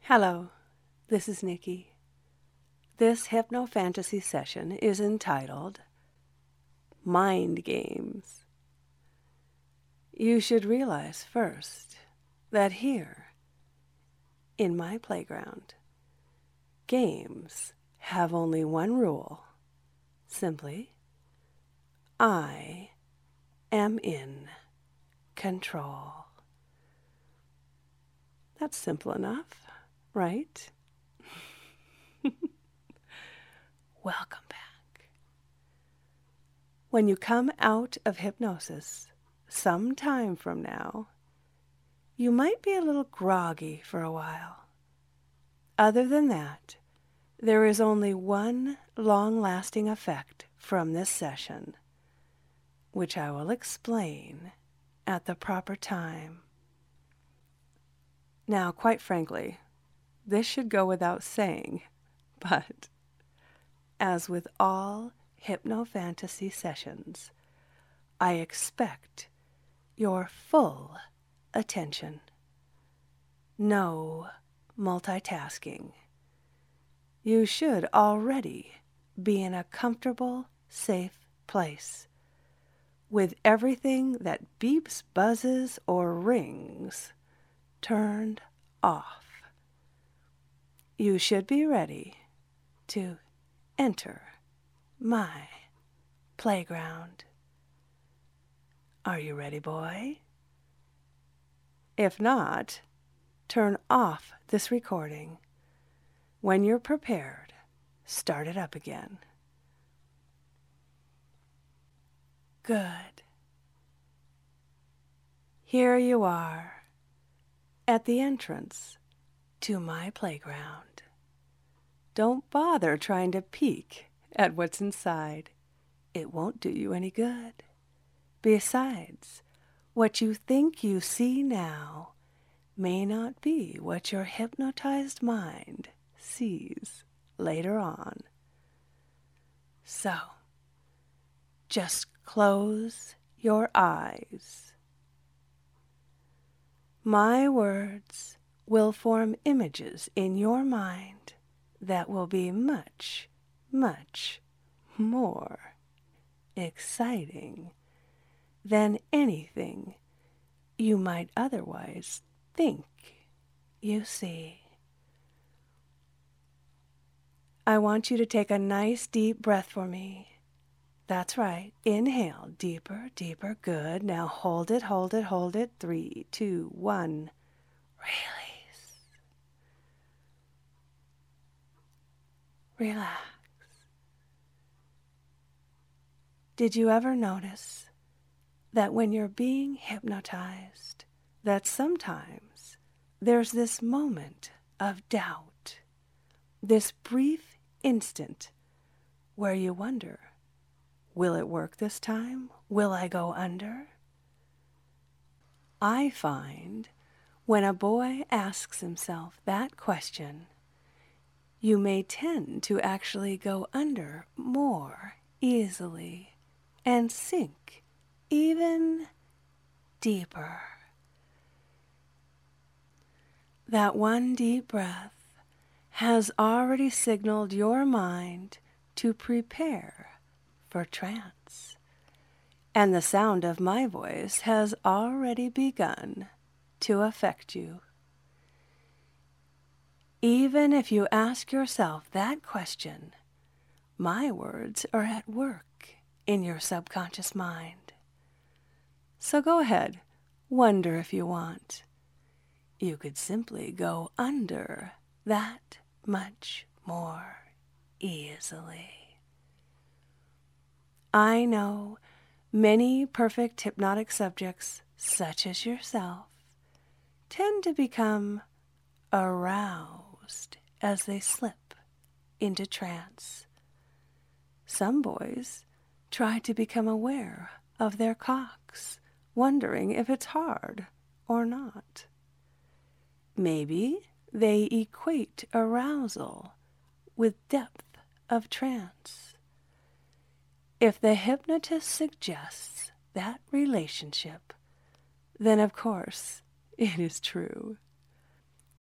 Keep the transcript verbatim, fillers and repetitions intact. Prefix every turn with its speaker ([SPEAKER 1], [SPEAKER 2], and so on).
[SPEAKER 1] Hello, this is Nikki. This hypno-fantasy session is entitled Mind Games. You should realize first that here, in my playground, games have only one rule. Simply, I am in control. That's simple enough, right? Welcome back. When you come out of hypnosis some time from now, you might be a little groggy for a while. Other than that, there is only one long-lasting effect from this session, which I will explain at the proper time. Now, quite frankly, this should go without saying, but as with all hypno-fantasy sessions, I expect your full attention. No multitasking. You should already be in a comfortable, safe place, with everything that beeps, buzzes, or rings turned off. You should be ready to enter my playground. Are you ready, boy? If not, turn off this recording. When you're prepared, start it up again. Good. Here you are, at the entrance to my playground. Don't bother trying to peek at what's inside. It won't do you any good. Besides, what you think you see now may not be what your hypnotized mind sees later on. So, just close your eyes. My words will form images in your mind that will be much, much more exciting than anything you might otherwise think you see. I want you to take a nice deep breath for me. That's right. Inhale, deeper, deeper. Good. Now hold it, hold it, hold it. Three, two, one. Release. Relax. Did you ever notice that when you're being hypnotized, that sometimes there's this moment of doubt, this brief instant where you wonder, will it work this time? Will I go under? I find when a boy asks himself that question, you may tend to actually go under more easily and sink even deeper. That one deep breath has already signaled your mind to prepare for trance, and the sound of my voice has already begun to affect you. Even if you ask yourself that question, my words are at work in your subconscious mind. So go ahead, wonder if you want. You could simply go under that much more easily. I know many perfect hypnotic subjects, such as yourself, tend to become aroused as they slip into trance. Some boys try to become aware of their cocks, wondering if it's hard or not. Maybe they equate arousal with depth of trance. If the hypnotist suggests that relationship, then of course it is true.